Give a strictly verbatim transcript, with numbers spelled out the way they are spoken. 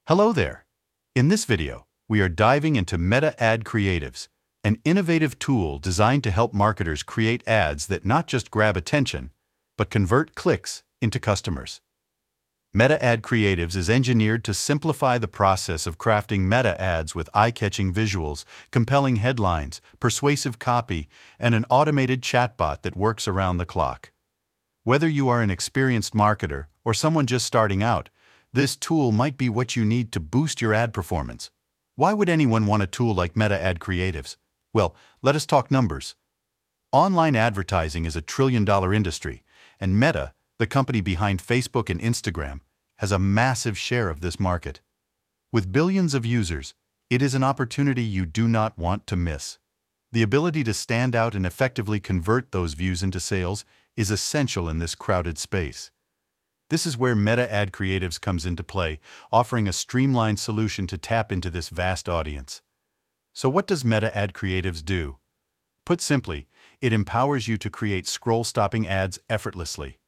Hello there! In this video, we are diving into Meta Ad Creatives, an innovative tool designed to help marketers create ads that not just grab attention, but convert clicks into customers. Meta Ad Creatives is engineered to simplify the process of crafting meta ads with eye-catching visuals, compelling headlines, persuasive copy, and an automated chatbot that works around the clock. Whether you are an experienced marketer or someone just starting out, this tool might be what you need to boost your ad performance. Why would anyone want a tool like Meta Ad Creatives? Well, let us talk numbers. Online advertising is a trillion-dollar industry, and Meta, the company behind Facebook and Instagram, has a massive share of this market. With billions of users, it is an opportunity you do not want to miss. The ability to stand out and effectively convert those views into sales is essential in this crowded space. This is where Meta Ad Creatives comes into play, offering a streamlined solution to tap into this vast audience. So what does Meta Ad Creatives do? Put simply, it empowers you to create scroll-stopping ads effortlessly.